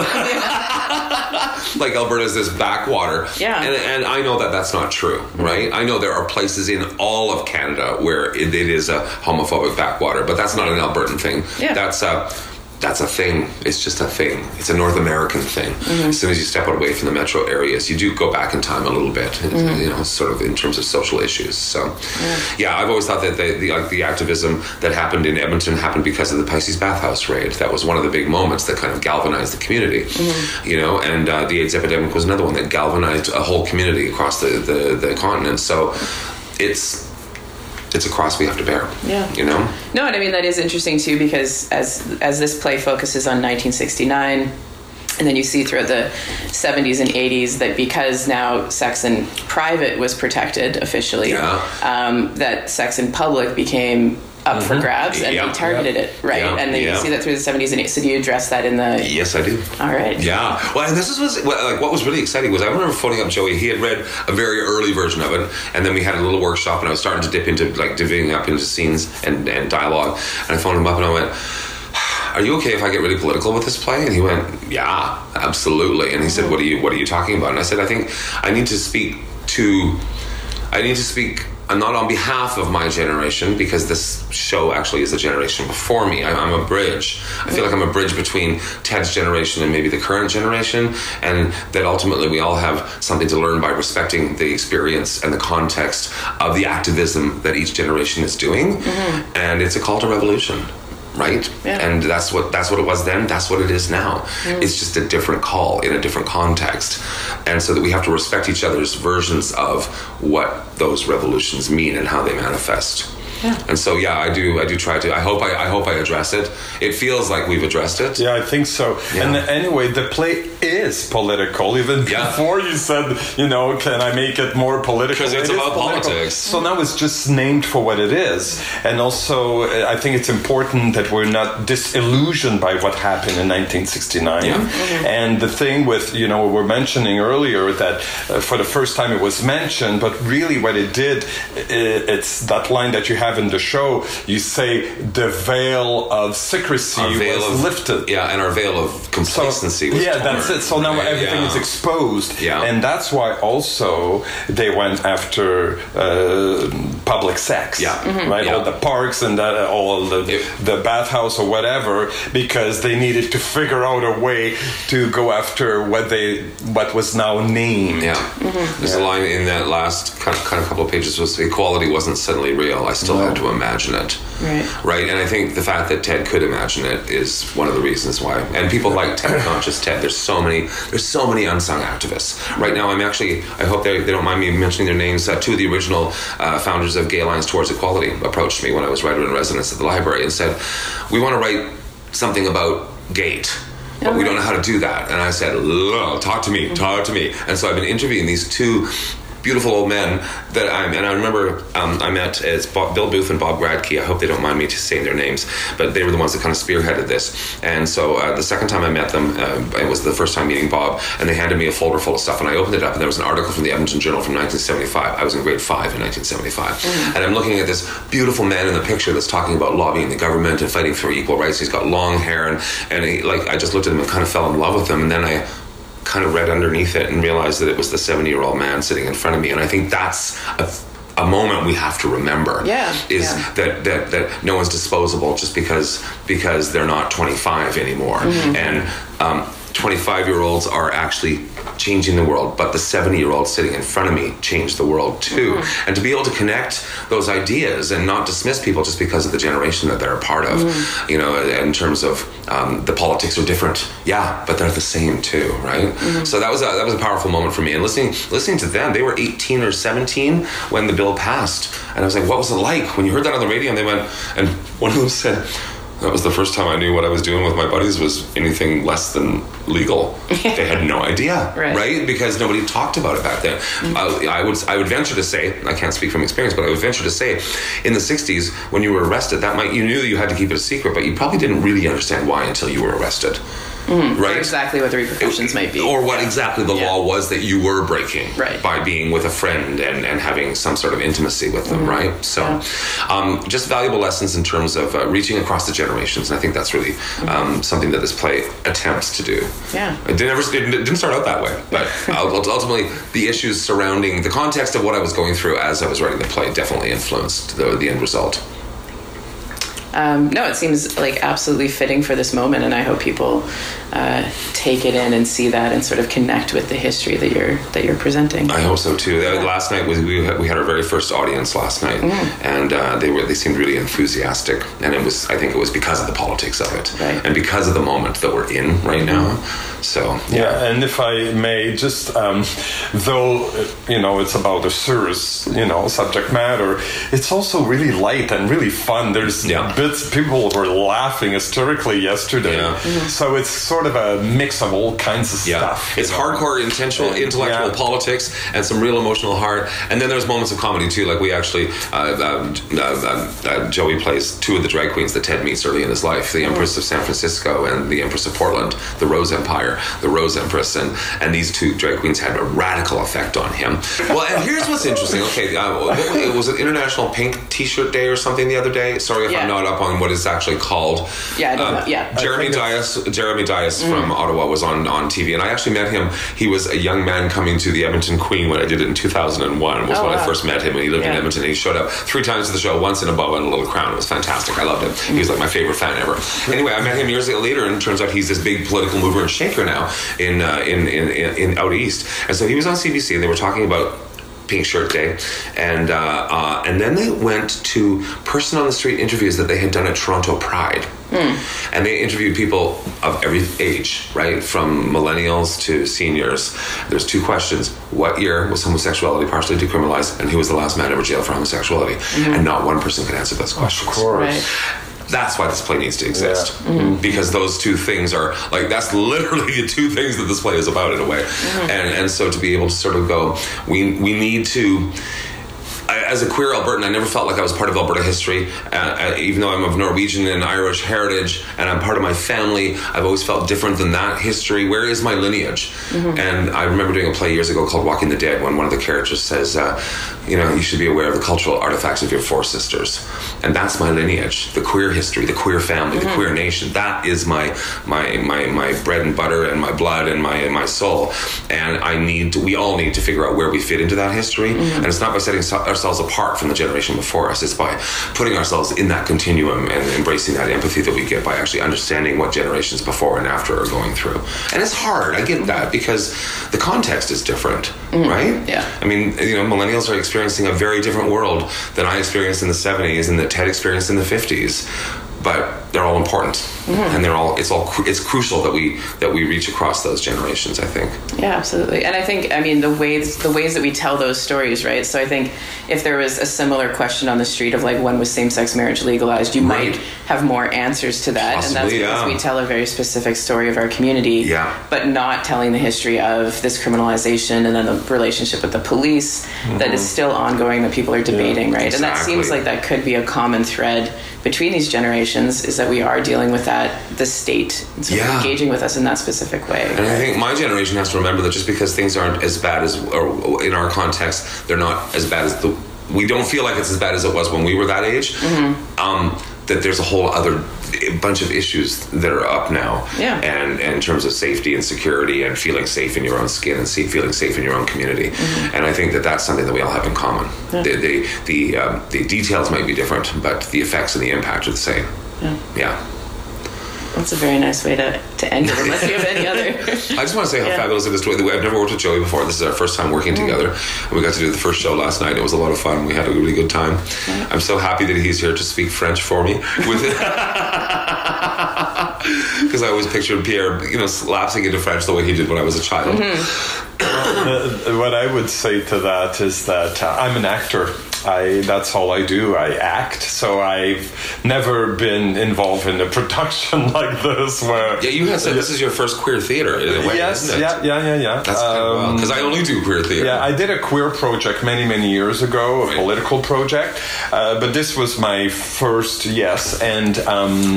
Like Alberta's this backwater. Yeah. And, and I know that that's not true, right? I know there are places in all of Canada where it, it is a homophobic backwater, but that's not an Albertan thing. Yeah. That's a... That's a thing. It's just a thing. It's a North American thing. Mm-hmm. As soon as you step away from the metro areas, you do go back in time a little bit, mm-hmm. you know, sort of in terms of social issues. So, yeah, yeah I've always thought that the, the, like, the activism that happened in Edmonton happened because of the Pisces bathhouse raid. That was one of the big moments that kind of galvanized the community, mm-hmm. you know, and uh, the AIDS epidemic was another one that galvanized a whole community across the, the, the continent. So it's... it's a cross we have to bear. Yeah. You know? No, and I mean, that is interesting too, because as as this play focuses on nineteen sixty-nine, and then you see throughout the seventies and eighties that because now sex in private was protected officially, yeah. um, that sex in public became up mm-hmm. for grabs, and yeah. they targeted yeah. it, right? Yeah. And then yeah. you see that through the seventies and eighties. So do you address that in the... Yes, I do. All right. Yeah. Well, and this was, like, what was really exciting was I remember phoning up Joey. He had read a very early version of it, and then we had a little workshop, and I was starting to dip into, like, divvying up into scenes and, and dialogue, and I phoned him up, and I went... are you okay if I get really political with this play? And he went, yeah, absolutely. And he said, what are you, what are you talking about? And I said, I think I need to speak to, I need to speak uh, not on behalf of my generation, because this show actually is a generation before me. I, I'm a bridge. I feel like I'm a bridge between Ted's generation and maybe the current generation, and that ultimately we all have something to learn by respecting the experience and the context of the activism that each generation is doing. Mm-hmm. And it's a call to revolution. Right? Yeah. And that's what that's what it was then, that's what it is now. Mm. It's just a different call in a different context. And so that we have to respect each other's versions of what those revolutions mean and how they manifest. Yeah. And so, yeah, I do. I do try to. I hope. I, I hope I address it. It feels like we've addressed it. Yeah, I think so. Yeah. And anyway, the play is political. Even Yeah. before you said, you know, can I make it more political? Because it's It is about political. politics. So now it's just named for what it is. And also, uh, I think it's important that we're not disillusioned by what happened in nineteen sixty-nine. Yeah. And the thing with, you know, we were mentioning earlier that uh, for the first time it was mentioned, but really what it did, i- it's that line that you have in the show. You say the veil of secrecy Our veil was of lifted. Yeah, and our veil of complacency. was yeah, torn, that's it. So now right? everything Yeah. is exposed, Yeah. and that's why also they went after uh, public sex, Yeah. Mhm. right? Yeah. All the parks and that, all the It- the bathhouse or whatever, because they needed to figure out a way to go after what they what was now named. Yeah. There's a line in that last kind of, kind of couple of pages was equality wasn't suddenly real. I still had to imagine it. Right. Right. And I think the fact that Ted could imagine it is one of the reasons why. And people like Ted, not just Ted. There's so many. There's so many unsung activists. Right now, I'm actually. I hope they, they don't mind me mentioning their names. Uh, two of the original uh, founders of Gay Alliance Towards Equality approached me when I was writer in residence at the library and said, "We want to write something about GATE." But we don't know how to do that. And I said, "Look, talk to me, talk to me." And so I've been interviewing these two beautiful old men that I'm, and I remember um, I met as Bob, Bill Booth and Bob Gradke. I hope they don't mind me saying their names, but they were the ones that kind of spearheaded this. And so uh, the second time I met them, uh, it was the first time meeting Bob, and they handed me a folder full of stuff, and I opened it up, and there was an article from the Edmonton Journal from nineteen seventy-five. I was in grade five in nineteen seventy-five, mm. and I'm looking at this beautiful man in the picture that's talking about lobbying the government and fighting for equal rights. He's got long hair, and and he, like I just looked at him and kind of fell in love with him, and then I kind of read underneath it and realized that it was the seventy-year-old man sitting in front of me. And I think that's a, a moment we have to remember. Yeah, is yeah. that that that no one's disposable just because because they're not twenty-five anymore. Mm-hmm. And um, twenty-five-year-olds are actually changing the world, but the seventy-year-old sitting in front of me changed the world too. Mm-hmm. And to be able to connect those ideas and not dismiss people just because of the generation that they're a part of, mm-hmm. you know, in terms of um, the politics are different, yeah, but they're the same too, right? Mm-hmm. So that was a, that was a powerful moment for me. And listening listening to them, they were eighteen or seventeen when the bill passed, and I was like, what was it like when you heard that on the radio? And they went, and one of them said, that was the first time I knew what I was doing with my buddies was anything less than legal. They had no idea, right. right? Because nobody talked about it back then. Mm-hmm. I, I would I would venture to say, I can't speak from experience, but I would venture to say, in the sixties, when you were arrested, that might you knew that you had to keep it a secret, but you probably didn't really understand why until you were arrested. Mm-hmm. Right? Or exactly what the repercussions might be. Or what exactly the yeah. law was that you were breaking right. by being with a friend and, and having some sort of intimacy with them, mm-hmm. right? So yeah. um, just valuable lessons in terms of uh, reaching across the generations. And I think that's really mm-hmm. um, something that this play attempts to do. Yeah. It didn't, ever, it didn't start out that way, but ultimately the issues surrounding the context of what I was going through as I was writing the play definitely influenced the, the end result. Um, no, it seems like absolutely fitting for this moment, and I hope people uh, take it in and see that and sort of connect with the history that you're that you're presenting. I hope so too. Yeah. Last night was we had, we had our very first audience last night, mm. and uh, they were they seemed really enthusiastic, and it was I think it was because of the politics of it, right. and because of the moment that we're in right now. So yeah, yeah and if I may, just um, though you know it's about a serious you know subject matter, it's also really light and really fun. There's yeah. bits people were laughing hysterically yesterday, yeah. mm-hmm. so it's sort of a mix of all kinds of yeah. stuff. It's know? hardcore, intentional, and, intellectual yeah. politics and some real emotional heart, and then there's moments of comedy too. Like we actually, uh, uh, uh, uh, Joey plays two of the drag queens that Ted meets early in his life: the Empress of San Francisco and the Empress of Portland, the Rose Empire, the Rose Empress, and and these two drag queens had a radical effect on him. Well, and here's what's interesting. Okay, uh, it was an International Pink T-shirt Day or something the other day. Sorry if yeah. I'm not up on what it's actually called. Yeah, I don't um, know. Yeah. Jeremy Dias, Jeremy Dias mm. from Ottawa was on, on T V, and I actually met him. He was a young man coming to the Edmonton Queen when I did it in two thousand one. Was oh, when wow. I first met him, and he lived yeah. in Edmonton. And he showed up three times to the show, once in a bow and a little crown. It was fantastic. I loved him. Mm. He was like my favorite fan ever. Anyway, I met him years later, and it turns out he's this big political mover and shaker now in uh, in, in in in out east. And so he was on C B C, and they were talking about Pink Shirt Day, and uh, uh, and then they went to person on the street interviews that they had done at Toronto Pride, mm. and they interviewed people of every age, right, from millennials to seniors. There's two questions: what year was homosexuality partially decriminalized, and who was the last man ever jailed for homosexuality? Mm-hmm. And not one person could answer those questions. Of course. Right. That's why this play needs to exist. Yeah. Mm-hmm. Because those two things are, like, that's literally the two things that this play is about in a way. Mm-hmm. And and so to be able to sort of go, we we need to, I, as a queer Albertan, I never felt like I was part of Alberta history, uh, uh, even though I'm of Norwegian and Irish heritage, and I'm part of my family. I've always felt different than that history. Where is my lineage? Mm-hmm. And I remember doing a play years ago called Walking the Dead, when one of the characters says, uh, you know, you should be aware of the cultural artifacts of your four-sisters. And that's my lineage, the queer history, the queer family, mm-hmm. the queer nation. That is my my my my bread and butter and my blood and my and my soul. And I need to, we all need to figure out where we fit into that history. Mm-hmm. And it's not by setting ourselves apart from the generation before us. It's by putting ourselves in that continuum and embracing that empathy that we get by actually understanding what generations before and after are going through. And it's hard, I get that, because the context is different, mm-hmm. right? Yeah. I mean, you know, millennials are experiencing a very different world than I experienced in the seventies and that Ted experienced in the fifties. But they're all important, mm-hmm. and they're all. It's all. It's crucial that we that we reach across those generations, I think. Yeah, absolutely. And I think, I mean, the ways the ways that we tell those stories, right? So I think if there was a similar question on the street of like, when was same-sex marriage legalized, you right. might have more answers to that. Possibly, and that's because yeah. we tell a very specific story of our community, yeah. but not telling the history of this criminalization and then the relationship with the police mm-hmm. that is still ongoing, that people are debating, yeah. right? Exactly. And that seems like that could be a common thread between these generations, is that we are dealing with that, the state, and so yeah. engaging with us in that specific way. And I think my generation has to remember that just because things aren't as bad as, or in our context, they're not as bad as the, we don't feel like it's as bad as it was when we were that age, mm-hmm. um, that there's a whole other bunch of issues that are up now. Yeah. And, and in terms of safety and security and feeling safe in your own skin and see, feeling safe in your own community. Mm-hmm. And I think that that's something that we all have in common. Yeah. The the the, um, the details might be different, but the effects and the impact are the same. Yeah. Yeah. That's a very nice way to, to end it, unless you have any other. I just want to say how yeah. fabulous it is. To, I've never worked with Joey before. This is our first time working mm. together. And we got to do the first show last night. It was a lot of fun. We had a really good time. Yeah. I'm so happy that he's here to speak French for me. With because I always pictured Pierre, you know, lapsing into French the way he did when I was a child. Mm-hmm. uh, what I would say to that is that uh, I'm an actor. I that's all I do. I act. So I've never been involved in a production like this where... Yeah, you had said this is your first queer theater in a way, yes, isn't it? yeah, yeah, yeah, yeah. That's kind of wild, because I only do queer theater. Yeah, I did a queer project many, many years ago, a right. political project, uh, but this was my first, yes. And um,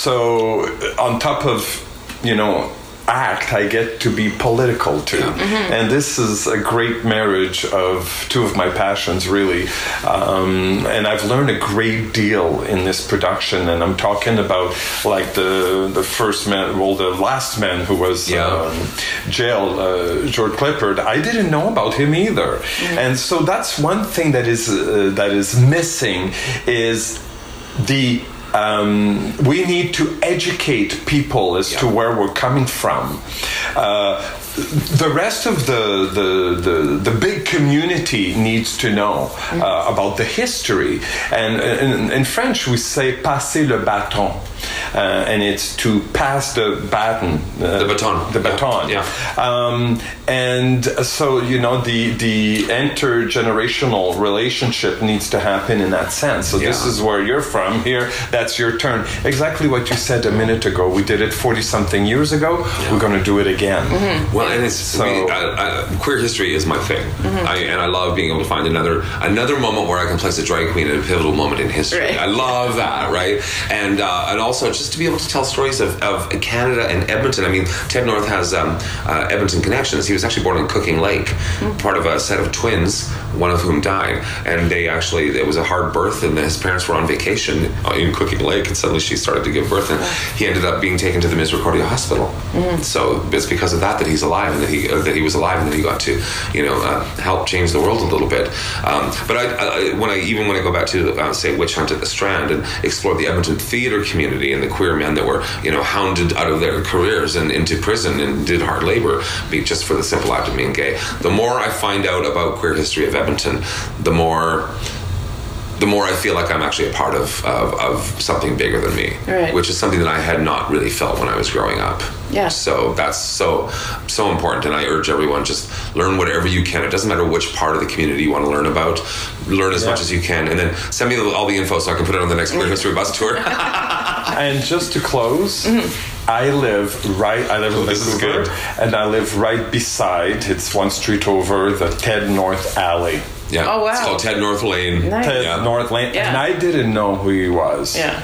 so on top of, you know, act, I get to be political too. Yeah. Mm-hmm. And this is a great marriage of two of my passions, really. Um, and I've learned a great deal in this production. And I'm talking about like the the first man, well, the last man who was yeah. um, jailed, uh, George Clifford. I didn't know about him either. Mm-hmm. And so that's one thing that is uh, that is missing is the Um, we need to educate people as yeah. to where we're coming from. Uh, the rest of the, the the the big community needs to know uh, about the history. And in, in French, we say passer le bâton. Uh, and it's to pass the baton. Uh, the baton. The baton. Yeah. yeah. Um, and so, you know, the the intergenerational relationship needs to happen in that sense. So yeah. this is where you're from. Here, that's your turn. Exactly what you said a minute ago. We did it forty-something years ago. Yeah. We're going to do it again. Mm-hmm. Well, and it's so we, I, I, queer history is my thing, mm-hmm. I, and I love being able to find another another moment where I can place a drag queen at a pivotal moment in history. Right. I love that, right? And uh, and also just to be able to tell stories of, of Canada and Edmonton. I mean, Ted North has um, uh, Edmonton connections. He was actually born in Cooking Lake, mm-hmm. part of a set of twins, one of whom died, and they actually it was a hard birth, and his parents were on vacation in Cooking Lake, and suddenly she started to give birth, and he ended up being taken to the Misericordia Hospital. Mm-hmm. So it's because of that that he's alive, and that he uh, that he was alive, and that he got to, you know, uh, help change the world a little bit. Um, but I, I, when I even when I go back to uh, say Witch Hunt at the Strand and explore the Edmonton theater community and the the queer men that were, you know, hounded out of their careers and into prison and did hard labor be just for the simple act of being gay. The more I find out about queer history of Edmonton, the more the more I feel like I'm actually a part of, of, of something bigger than me, right. which is something that I had not really felt when I was growing up. Yeah. So that's so, so important. And I urge everyone, just learn whatever you can. It doesn't matter which part of the community you want to learn about. Learn as yeah. much as you can. And then send me all the info so I can put it on the next Queer History Bus Tour. And just to close, mm-hmm. I live right, I live in Vancouver, and I live right beside, it's one street over, the Ted North Alley. Yeah. Oh, wow. It's called Ted North Lane. Nice. Ted yeah. North Lane. Yeah. And I didn't know who he was. Yeah.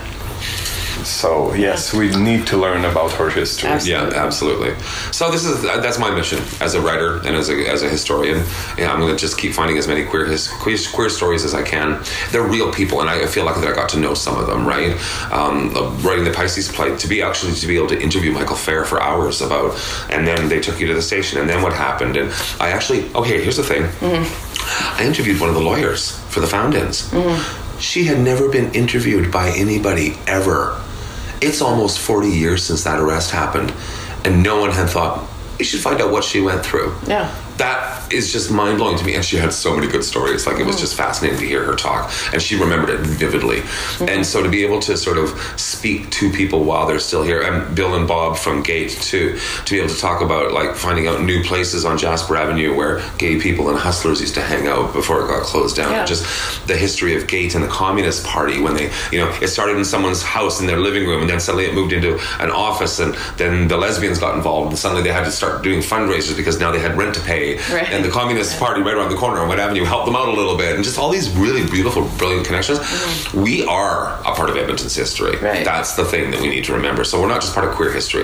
So, yes, we need to learn about her history. Absolutely. Yeah, absolutely. So this is that's my mission as a writer and as a, as a historian. Yeah, I'm going to just keep finding as many queer, his, queer queer stories as I can. They're real people, and I feel lucky that I got to know some of them, right? Um, writing the Pisces play, to be actually to be able to interview Michael Fair for hours about, and then they took you to the station, and then what happened, and I actually, okay, here's the thing. Mm-hmm. I interviewed one of the lawyers for the Found-Ins. Mm-hmm. She had never been interviewed by anybody ever. It's almost forty years since that arrest happened, and no one had thought, you should find out what she went through. Yeah. That is just mind-blowing to me, and she had so many good stories. Like, it was just fascinating to hear her talk, and she remembered it vividly. Mm-hmm. And so to be able to sort of speak to people while they're still here, and Bill and Bob from GATE, to to be able to talk about, like, finding out new places on Jasper Avenue where gay people and hustlers used to hang out before it got closed down. Yeah. And just the history of GATE and the Communist Party, when they, you know, it started in someone's house in their living room, and then suddenly it moved into an office, and then the lesbians got involved, and suddenly they had to start doing fundraisers because now they had rent to pay. Right. And the Communist Party right around the corner on White Avenue helped them out a little bit, and just all these really beautiful, brilliant connections. Mm-hmm. We are a part of Edmonton's history. Right. That's the thing that we need to remember. So we're not just part of queer history.